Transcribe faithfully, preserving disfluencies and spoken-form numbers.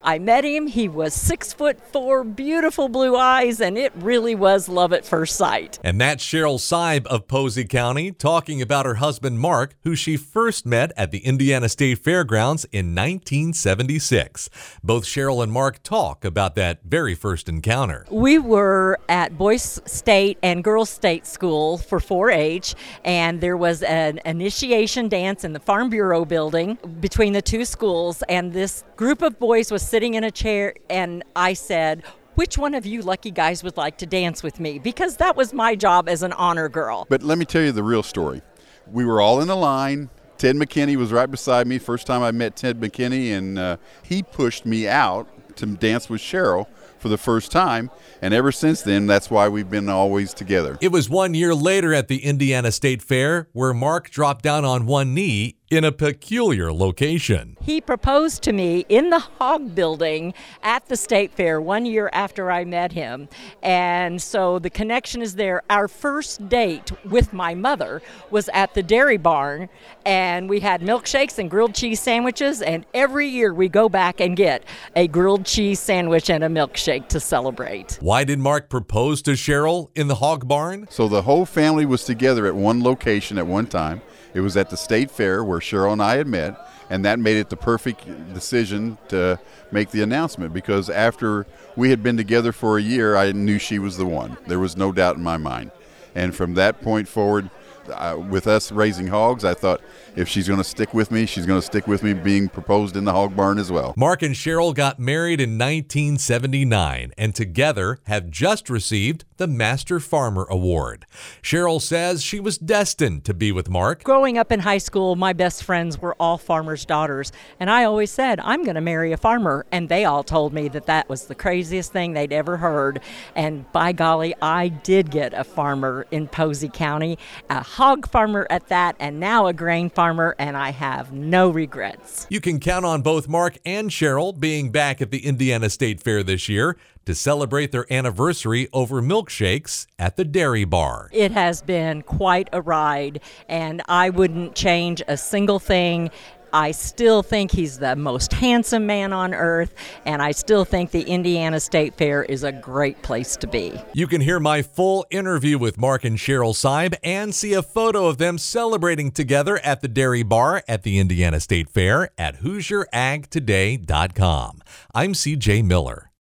I met him. He was six foot four, beautiful blue eyes, and it really was love at first sight. And that's Cheryl Seib of Posey County talking about her husband Mark, who she first met at the Indiana State Fairgrounds in nineteen seventy-six. Both Cheryl and Mark talk about that very first encounter. We were at Boyce State and Girls State School for four H, and there was an initiation dance in the Farm Bureau building between the two schools, and this group of boys was sitting in a chair, and I said, which one of you lucky guys would like to dance with me? Because that was my job as an honor girl. But let me tell you the real story. We were all in a line. Ted McKinney was right beside me. First time I met Ted McKinney, and uh, he pushed me out to dance with Cheryl for the first time, and ever since then, that's why we've been always together. It was one year later at the Indiana State Fair where Mark dropped down on one knee in a peculiar location. He proposed to me in the Hog Building at the State Fair one year after I met him, and so the connection is there. Our first date with my mother was at the Dairy Barn, and we had milkshakes and grilled cheese sandwiches, and every year we go back and get a grilled cheese sandwich and a milkshake to celebrate. Why did Mark propose to Cheryl in the Hog Barn? So the whole family was together at one location at one time. It was at the State Fair where Cheryl and I had met, and that made it the perfect decision to make the announcement, because after we had been together for a year, I knew she was the one. There was no doubt in my mind. And from that point forward, uh, with us raising hogs, I thought if she's going to stick with me, she's going to stick with me being proposed in the Hog Barn as well. Mark and Cheryl got married in nineteen seventy-nine and together have just received the Master Farmer Award. Cheryl says she was destined to be with Mark. Growing up in high school, my best friends were all farmers' daughters, and I always said, I'm going to marry a farmer, and they all told me that that was the craziest thing they'd ever heard, and by golly, I did get a farmer in Posey County, a hog farmer at that, and now a grain farmer, and I have no regrets. You can count on both Mark and Cheryl being back at the Indiana State Fair this year to celebrate their anniversary over milkshakes at the Dairy Bar. It has been quite a ride, and I wouldn't change a single thing. I still think he's the most handsome man on earth, and I still think the Indiana State Fair is a great place to be. You can hear my full interview with Mark and Cheryl Seib and see a photo of them celebrating together at the Dairy Bar at the Indiana State Fair at Hoosier Ag Today dot com. I'm C J Miller.